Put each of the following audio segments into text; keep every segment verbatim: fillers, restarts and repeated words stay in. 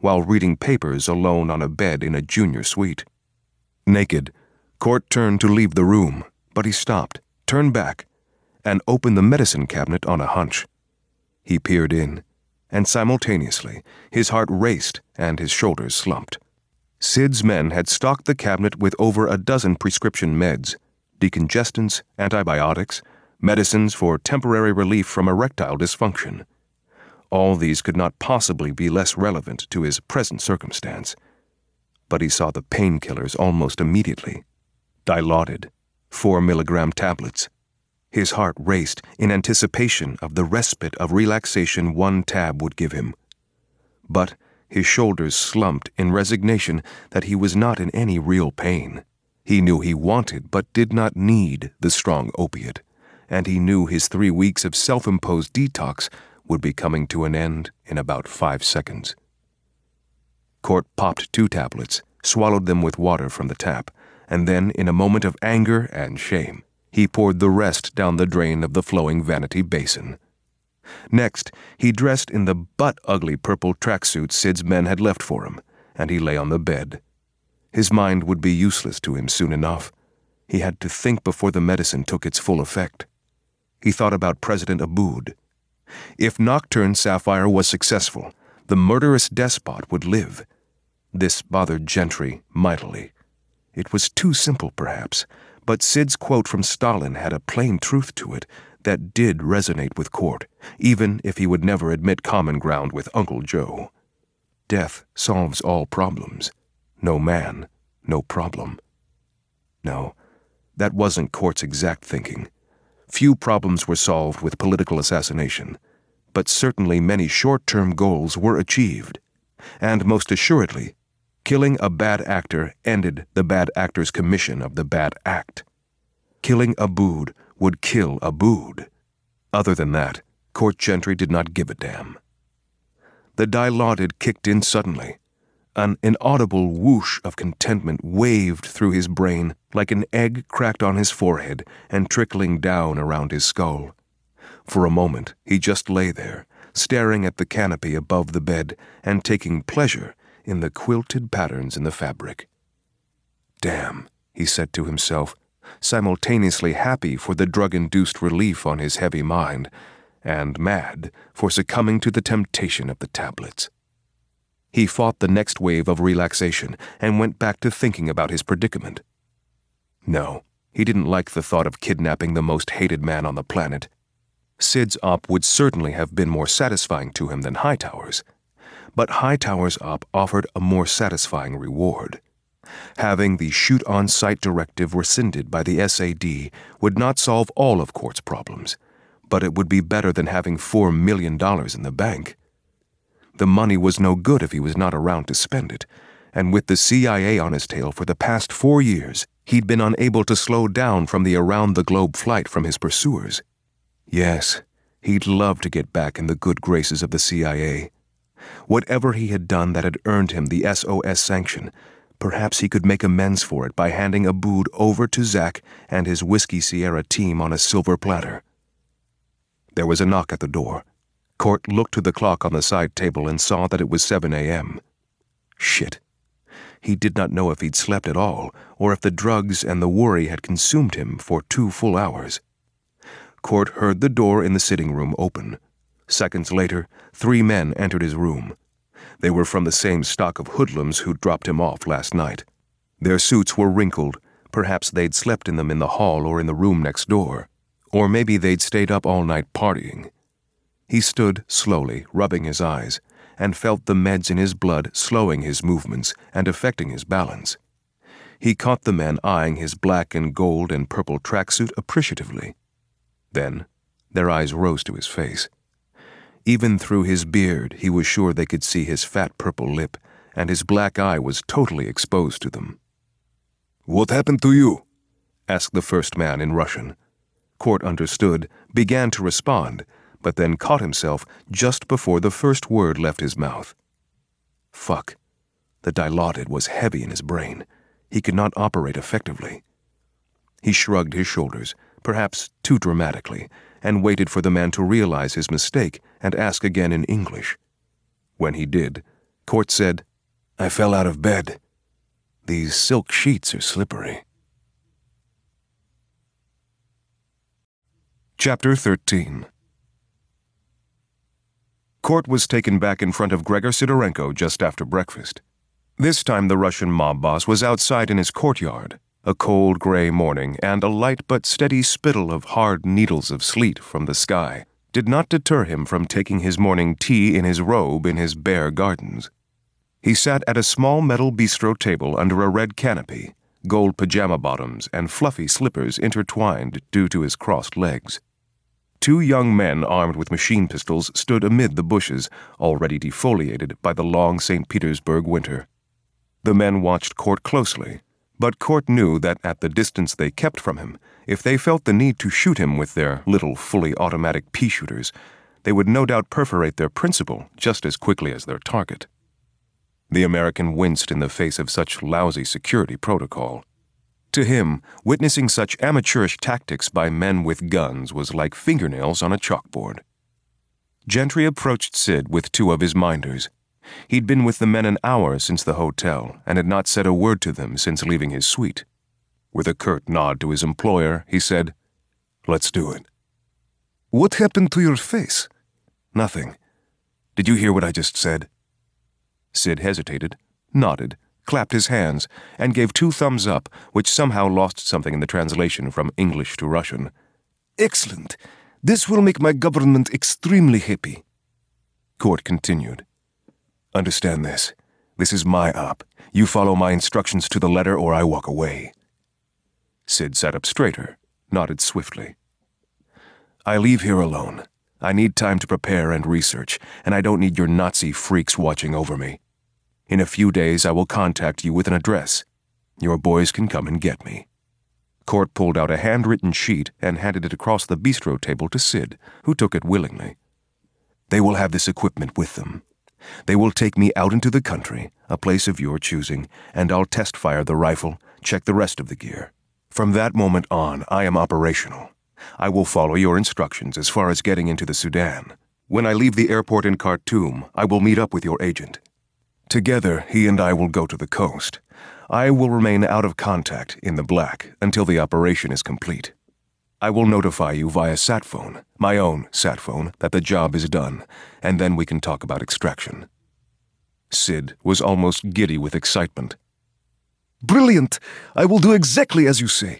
while reading papers alone on a bed in a junior suite. Naked, Cort turned to leave the room, but he stopped, turned back, and opened the medicine cabinet on a hunch. He peered in, and simultaneously his heart raced and his shoulders slumped. Sid's men had stocked the cabinet with over a dozen prescription meds, decongestants, antibiotics, medicines for temporary relief from erectile dysfunction. All these could not possibly be less relevant to his present circumstance. But he saw the painkillers almost immediately. Dilaudid, four milligram tablets. His heart raced in anticipation of the respite of relaxation one tab would give him. But his shoulders slumped in resignation that he was not in any real pain. He knew he wanted but did not need the strong opiate, and he knew his three weeks of self-imposed detox would be coming to an end in about five seconds. Cort popped two tablets, swallowed them with water from the tap, and then, in a moment of anger and shame, he poured the rest down the drain of the flowing vanity basin. Next, he dressed in the butt-ugly purple tracksuit Sid's men had left for him, and he lay on the bed. His mind would be useless to him soon enough. He had to think before the medicine took its full effect. He thought about President Abood. If Nocturne Sapphire was successful, the murderous despot would live. This bothered Gentry mightily. It was too simple, perhaps, but Sid's quote from Stalin had a plain truth to it that did resonate with Cort, even if he would never admit common ground with Uncle Joe. Death solves all problems. No man, no problem. No, that wasn't Cort's exact thinking. Few problems were solved with political assassination, but certainly many short-term goals were achieved. And most assuredly, killing a bad actor ended the bad actor's commission of the bad act. Killing Abood would kill Abood. Other than that, Cort Gentry did not give a damn. The Dilaudid kicked in suddenly. An inaudible whoosh of contentment waved through his brain like an egg cracked on his forehead and trickling down around his skull. For a moment, he just lay there, staring at the canopy above the bed and taking pleasure in the quilted patterns in the fabric. Damn, he said to himself, simultaneously happy for the drug-induced relief on his heavy mind, and mad for succumbing to the temptation of the tablets. He fought the next wave of relaxation and went back to thinking about his predicament. No, he didn't like the thought of kidnapping the most hated man on the planet. Sid's op would certainly have been more satisfying to him than Hightower's, but Hightower's op offered a more satisfying reward. Having the shoot-on-sight directive rescinded by the S A D would not solve all of Cort's problems, but it would be better than having four million dollars in the bank. The money was no good if he was not around to spend it, and with the C I A on his tail for the past four years, he'd been unable to slow down from the around-the-globe flight from his pursuers. Yes, he'd love to get back in the good graces of the C I A. Whatever he had done that had earned him the S O S sanction, perhaps he could make amends for it by handing Abood over to Zack and his Whiskey Sierra team on a silver platter. There was a knock at the door. Cort looked to the clock on the side table and saw that it was seven a m Shit. He did not know if he'd slept at all, or if the drugs and the worry had consumed him for two full hours. Cort heard the door in the sitting room open. Seconds later, three men entered his room. They were from the same stock of hoodlums who dropped him off last night. Their suits were wrinkled. Perhaps they'd slept in them in the hall or in the room next door. Or maybe they'd stayed up all night partying. He stood slowly, rubbing his eyes, and felt the meds in his blood slowing his movements and affecting his balance. He caught the men eyeing his black and gold and purple tracksuit appreciatively. Then, their eyes rose to his face. Even through his beard, he was sure they could see his fat purple lip, and his black eye was totally exposed to them. "What happened to you?" asked the first man in Russian. Cort understood, began to respond, but then caught himself just before the first word left his mouth. Fuck. The Dilaudid was heavy in his brain. He could not operate effectively. He shrugged his shoulders, perhaps too dramatically, and waited for the man to realize his mistake and ask again in English. When he did, Court said, "I fell out of bed. These silk sheets are slippery." Chapter thirteen. Court was taken back in front of Gregor Sidorenko just after breakfast. This time the Russian mob boss was outside in his courtyard, a cold gray morning, and a light but steady spittle of hard needles of sleet from the sky did not deter him from taking his morning tea in his robe in his bare gardens. He sat at a small metal bistro table under a red canopy, gold pajama bottoms and fluffy slippers intertwined due to his crossed legs. Two young men armed with machine pistols stood amid the bushes, already defoliated by the long Saint Petersburg winter. The men watched Court closely, but Court knew that at the distance they kept from him, if they felt the need to shoot him with their little fully automatic pea-shooters, they would no doubt perforate their principal just as quickly as their target. The American winced in the face of such lousy security protocol. To him, witnessing such amateurish tactics by men with guns was like fingernails on a chalkboard. Gentry approached Sid with two of his minders. He'd been with the men an hour since the hotel and had not said a word to them since leaving his suite. With a curt nod to his employer, he said, "Let's do it." "What happened to your face?" "Nothing. Did you hear what I just said?" Sid hesitated, nodded, clapped his hands, and gave two thumbs up, which somehow lost something in the translation from English to Russian. "Excellent. This will make my government extremely happy." Court continued. "Understand this. This is my op. You follow my instructions to the letter or I walk away." Sid sat up straighter, nodded swiftly. "I leave here alone. I need time to prepare and research, and I don't need your Nazi freaks watching over me. In a few days I will contact you with an address. Your boys can come and get me." Court pulled out a handwritten sheet and handed it across the bistro table to Sid, who took it willingly. "They will have this equipment with them. They will take me out into the country, a place of your choosing, and I'll test fire the rifle, check the rest of the gear. From that moment on, I am operational. I will follow your instructions as far as getting into the Sudan. When I leave the airport in Khartoum, I will meet up with your agent. Together, he and I will go to the coast. I will remain out of contact, in the black, until the operation is complete. I will notify you via sat phone, my own sat phone, that the job is done, and then we can talk about extraction." Sid was almost giddy with excitement. "Brilliant! I will do exactly as you say."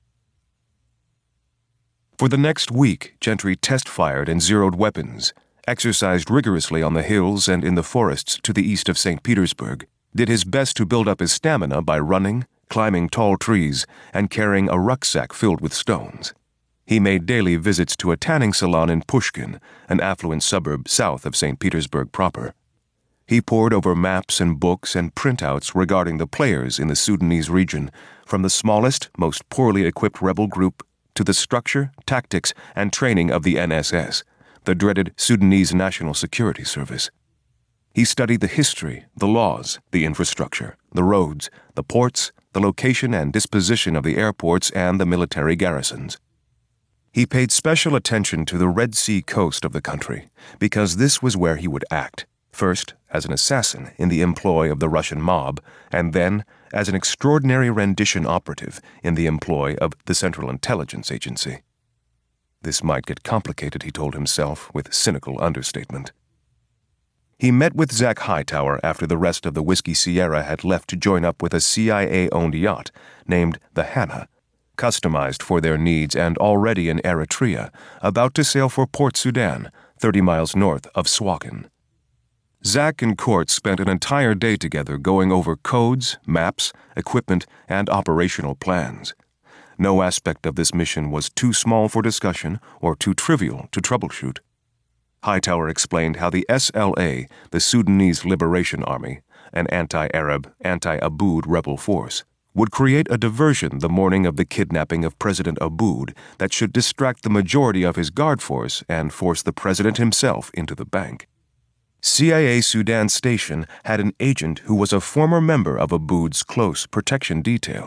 For the next week, Gentry test-fired and zeroed weapons, exercised rigorously on the hills and in the forests to the east of Saint Petersburg, did his best to build up his stamina by running, climbing tall trees, and carrying a rucksack filled with stones. He made daily visits to a tanning salon in Pushkin, an affluent suburb south of Saint Petersburg proper. He pored over maps and books and printouts regarding the players in the Sudanese region, from the smallest, most poorly equipped rebel group to the structure, tactics, and training of the N S S, the dreaded Sudanese National Security Service. He studied the history, the laws, the infrastructure, the roads, the ports, the location and disposition of the airports and the military garrisons. He paid special attention to the Red Sea coast of the country, because this was where he would act, first as an assassin in the employ of the Russian mob, and then as an extraordinary rendition operative in the employ of the Central Intelligence Agency. This might get complicated, he told himself, with cynical understatement. He met with Zach Hightower after the rest of the Whiskey Sierra had left to join up with a C I A-owned yacht named the Hannah, customized for their needs and already in Eritrea, about to sail for Port Sudan, thirty miles north of Suakin. Zach and Court spent an entire day together going over codes, maps, equipment, and operational plans. No aspect of this mission was too small for discussion or too trivial to troubleshoot. Hightower explained how the S L A, the Sudanese Liberation Army, an anti-Arab, anti-Aboud rebel force, would create a diversion the morning of the kidnapping of President Aboud that should distract the majority of his guard force and force the president himself into the bank. C I A Sudan Station had an agent who was a former member of Aboud's close protection detail.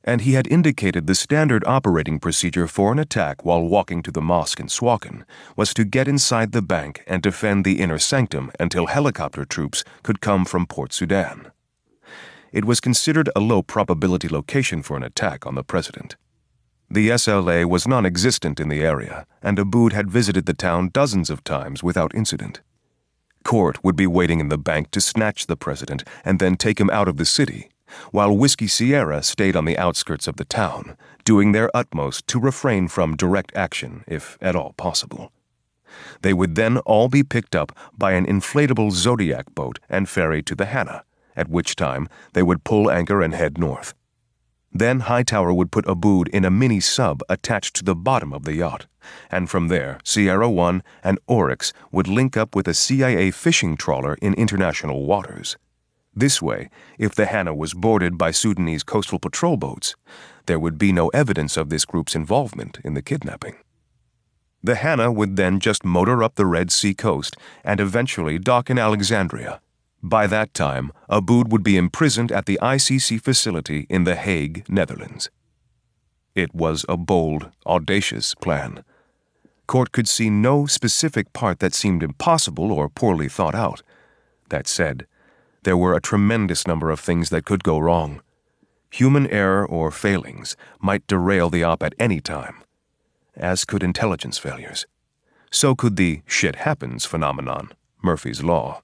and he had indicated the standard operating procedure for an attack while walking to the mosque in Suakin was to get inside the bank and defend the inner sanctum until helicopter troops could come from Port Sudan. It was considered a low-probability location for an attack on the president. The S L A was non-existent in the area, and Aboud had visited the town dozens of times without incident. Court would be waiting in the bank to snatch the president and then take him out of the city, while Whiskey Sierra stayed on the outskirts of the town, doing their utmost to refrain from direct action, if at all possible. They would then all be picked up by an inflatable Zodiac boat and ferried to the Hannah, at which time they would pull anchor and head north. Then Hightower would put Aboud in a mini-sub attached to the bottom of the yacht, and from there Sierra One and Oryx would link up with a C I A fishing trawler in international waters. This way, if the Hannah was boarded by Sudanese coastal patrol boats, there would be no evidence of this group's involvement in the kidnapping. The Hannah would then just motor up the Red Sea coast and eventually dock in Alexandria. By that time, Aboud would be imprisoned at the I C C facility in The Hague, Netherlands. It was a bold, audacious plan. Court could see no specific part that seemed impossible or poorly thought out. That said, there were a tremendous number of things that could go wrong. Human error or failings might derail the op at any time, as could intelligence failures. So could the shit happens phenomenon, Murphy's Law.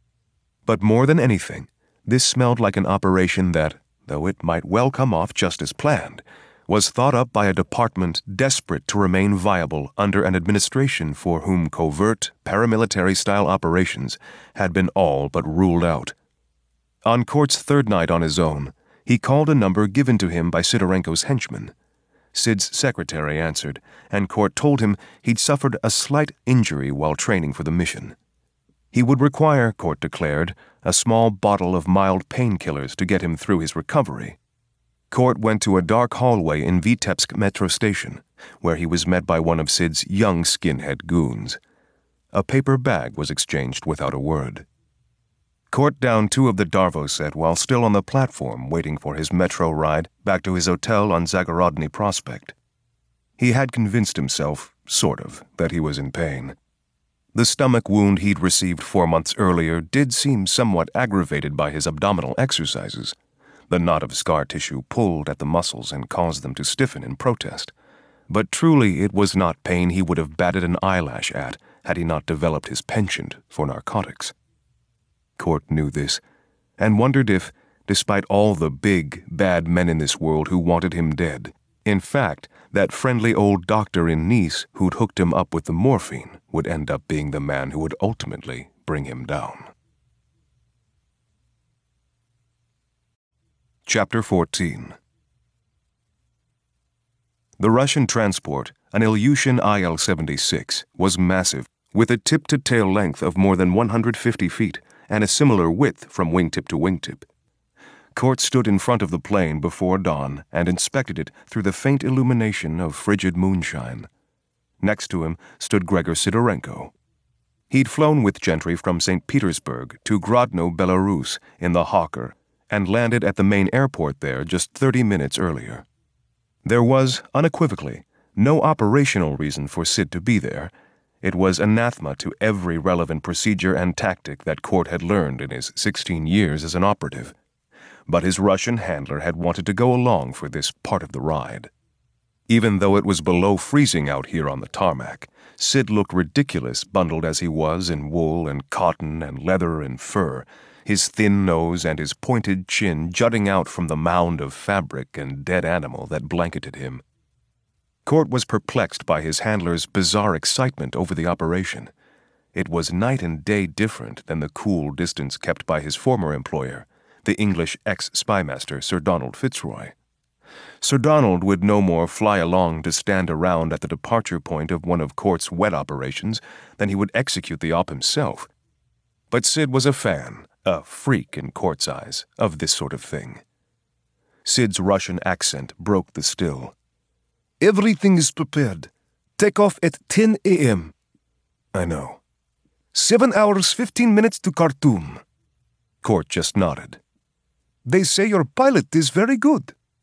But more than anything, this smelled like an operation that, though it might well come off just as planned, was thought up by a department desperate to remain viable under an administration for whom covert, paramilitary-style operations had been all but ruled out. On Court's third night on his own, he called a number given to him by Sidorenko's henchmen. Sid's secretary answered, and Court told him he'd suffered a slight injury while training for the mission. He would require, Court declared, a small bottle of mild painkillers to get him through his recovery. Court went to a dark hallway in Vitebsk metro station, where he was met by one of Sid's young skinhead goons. A paper bag was exchanged without a word. Court downed two of the Darvo set while still on the platform waiting for his metro ride back to his hotel on Zagorodny Prospect. He had convinced himself, sort of, that he was in pain. The stomach wound he'd received four months earlier did seem somewhat aggravated by his abdominal exercises. The knot of scar tissue pulled at the muscles and caused them to stiffen in protest. But truly it was not pain he would have batted an eyelash at had he not developed his penchant for narcotics. Court knew this, and wondered if, despite all the big, bad men in this world who wanted him dead, in fact, that friendly old doctor in Nice who'd hooked him up with the morphine would end up being the man who would ultimately bring him down. Chapter fourteen. The Russian transport, an Ilyushin I L seventy-six, was massive, with a tip-to-tail length of more than one hundred fifty feet and a similar width from wingtip to wingtip. Court stood in front of the plane before dawn and inspected it through the faint illumination of frigid moonshine. Next to him stood Gregor Sidorenko. He'd flown with Gentry from Saint Petersburg to Grodno, Belarus, in the Hawker, and landed at the main airport there just thirty minutes earlier. There was, unequivocally, no operational reason for Sid to be there. It was anathema to every relevant procedure and tactic that Court had learned in his sixteen years as an operative. But his Russian handler had wanted to go along for this part of the ride. Even though it was below freezing out here on the tarmac, Sid looked ridiculous bundled as he was in wool and cotton and leather and fur, his thin nose and his pointed chin jutting out from the mound of fabric and dead animal that blanketed him. Court was perplexed by his handler's bizarre excitement over the operation. It was night and day different than the cool distance kept by his former employer, the English ex-spymaster Sir Donald Fitzroy. Sir Donald would no more fly along to stand around at the departure point of one of Court's wet operations than he would execute the op himself. But Sid was a fan, a freak in Court's eyes, of this sort of thing. Sid's Russian accent broke the still. "Everything is prepared. Take off at ten a.m. "I know." Seven hours, fifteen minutes to Khartoum." Court just nodded. "They say your pilot is very good."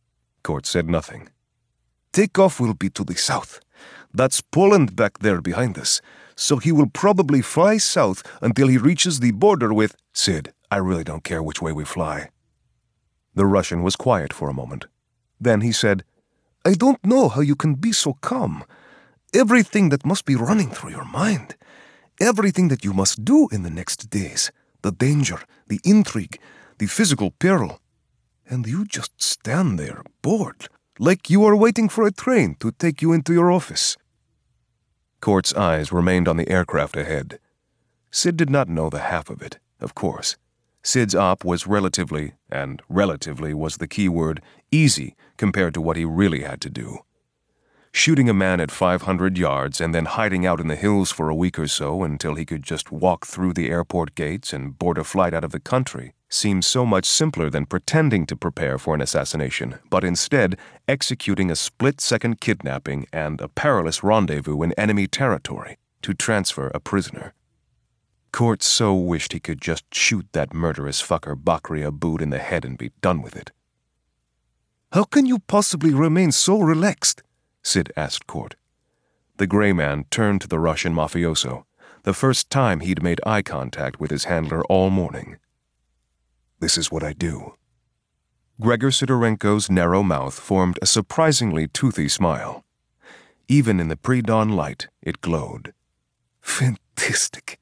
Court said nothing. Takeoff will be to the south. That's Poland back there behind us. So he will probably fly south until he reaches the border with... Sid, I really don't care which way we fly. The Russian was quiet for a moment. Then he said, I don't know how you can be so calm. Everything that must be running through your mind. Everything that you must do in the next days. The danger, the intrigue, the physical peril. And you just stand there, bored, like you are waiting for a train to take you into your office. Court's eyes remained on the aircraft ahead. Sid did not know the half of it, of course. Sid's op was relatively, and relatively was the key word, easy compared to what he really had to do. Shooting a man at five hundred yards and then hiding out in the hills for a week or so until he could just walk through the airport gates and board a flight out of the country seemed so much simpler than pretending to prepare for an assassination, but instead executing a split-second kidnapping and a perilous rendezvous in enemy territory to transfer a prisoner. Court so wished he could just shoot that murderous fucker Bakri Aboud in the head and be done with it. How can you possibly remain so relaxed? Sid asked Court. The gray man turned to the Russian mafioso, the first time he'd made eye contact with his handler all morning. This is what I do. Gregor Sidorenko's narrow mouth formed a surprisingly toothy smile. Even in the pre-dawn light, it glowed. Fantastic.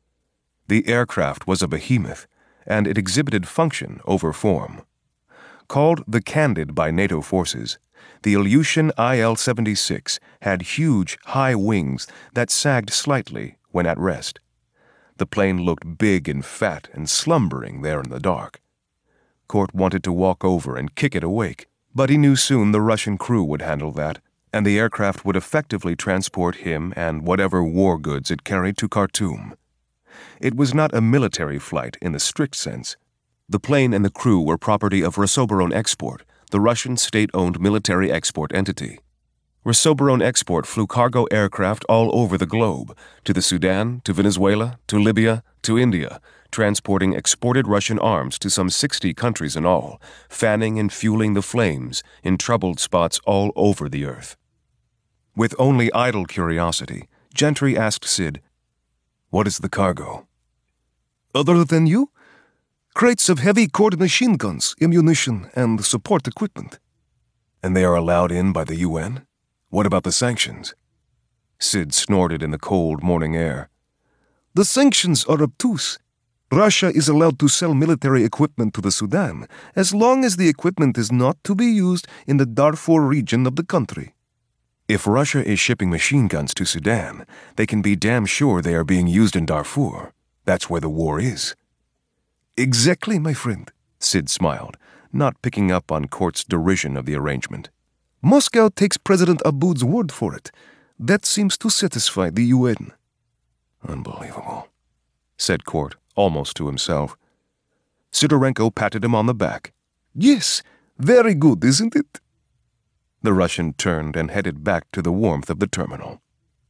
The aircraft was a behemoth, and it exhibited function over form. Called the Candid by NATO forces, the Ilyushin I L seventy-six had huge, high wings that sagged slightly when at rest. The plane looked big and fat and slumbering there in the dark. Court wanted to walk over and kick it awake, but he knew soon the Russian crew would handle that, and the aircraft would effectively transport him and whatever war goods it carried to Khartoum. It was not a military flight in the strict sense. The plane and the crew were property of Rosoboronexport, the Russian state-owned military export entity. Rosoboronexport flew cargo aircraft all over the globe, to the Sudan, to Venezuela, to Libya, to India, transporting exported Russian arms to some sixty countries in all, fanning and fueling the flames in troubled spots all over the earth. With only idle curiosity, Gentry asked Sid, "What is the cargo?" Other than you? Crates of heavy-cord machine guns, ammunition, and support equipment. And they are allowed in by the U N? What about the sanctions? Sid snorted in the cold morning air. The sanctions are obtuse. Russia is allowed to sell military equipment to the Sudan, as long as the equipment is not to be used in the Darfur region of the country. If Russia is shipping machine guns to Sudan, they can be damn sure they are being used in Darfur. That's where the war is. Exactly, my friend, Sid smiled, not picking up on Court's derision of the arrangement. Moscow takes President Aboud's word for it. That seems to satisfy the U N. Unbelievable, said Court, almost to himself. Sidorenko patted him on the back. Yes, very good, isn't it? The Russian turned and headed back to the warmth of the terminal.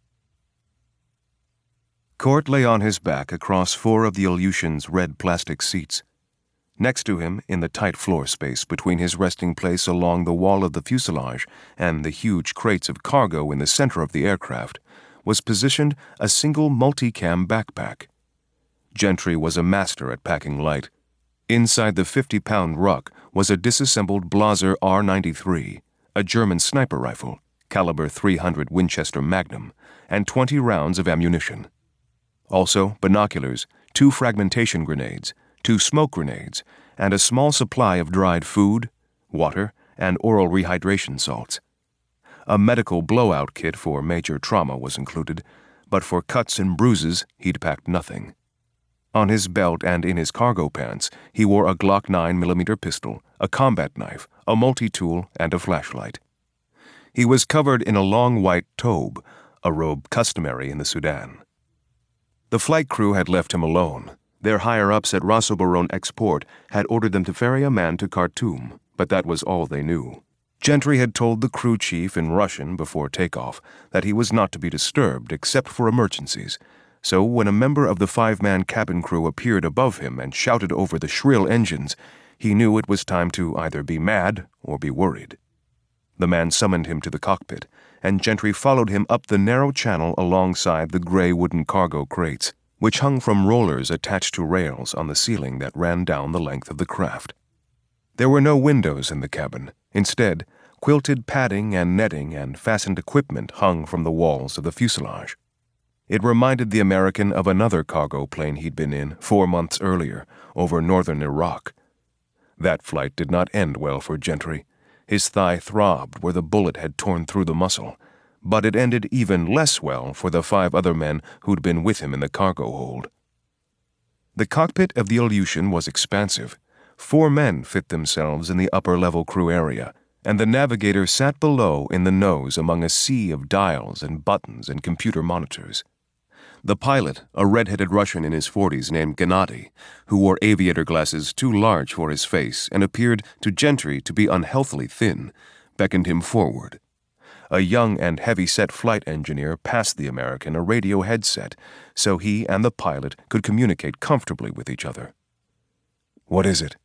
Court lay on his back across four of the Ilyushin's red plastic seats. Next to him, in the tight floor space between his resting place along the wall of the fuselage and the huge crates of cargo in the center of the aircraft, was positioned a single multicam backpack. Gentry was a master at packing light. Inside the fifty-pound ruck was a disassembled Blaser R ninety-three, a German sniper rifle, caliber three hundred Winchester Magnum, and twenty rounds of ammunition. Also, binoculars, two fragmentation grenades, two smoke grenades, and a small supply of dried food, water, and oral rehydration salts. A medical blowout kit for major trauma was included, but for cuts and bruises he'd packed nothing. On his belt and in his cargo pants, he wore a Glock nine millimeter pistol, a combat knife, a multi-tool, and a flashlight. He was covered in a long white tobe, a robe customary in the Sudan. The flight crew had left him alone. Their higher-ups at Rosoboronexport had ordered them to ferry a man to Khartoum, but that was all they knew. Gentry had told the crew chief in Russian before takeoff that he was not to be disturbed except for emergencies, so when a member of the five-man cabin crew appeared above him and shouted over the shrill engines, he knew it was time to either be mad or be worried. The man summoned him to the cockpit, and Gentry followed him up the narrow channel alongside the gray wooden cargo crates, which hung from rollers attached to rails on the ceiling that ran down the length of the craft. There were no windows in the cabin. Instead, quilted padding and netting and fastened equipment hung from the walls of the fuselage. It reminded the American of another cargo plane he'd been in four months earlier over northern Iraq. That flight did not end well for Gentry. His thigh throbbed where the bullet had torn through the muscle, but it ended even less well for the five other men who'd been with him in the cargo hold. The cockpit of the Ilyushin was expansive. Four men fit themselves in the upper-level crew area, and the navigator sat below in the nose among a sea of dials and buttons and computer monitors. The pilot, a red-headed Russian in his forties named Gennady, who wore aviator glasses too large for his face and appeared to Gentry to be unhealthily thin, beckoned him forward. A young and heavy-set flight engineer passed the American a radio headset so he and the pilot could communicate comfortably with each other. "What is it?"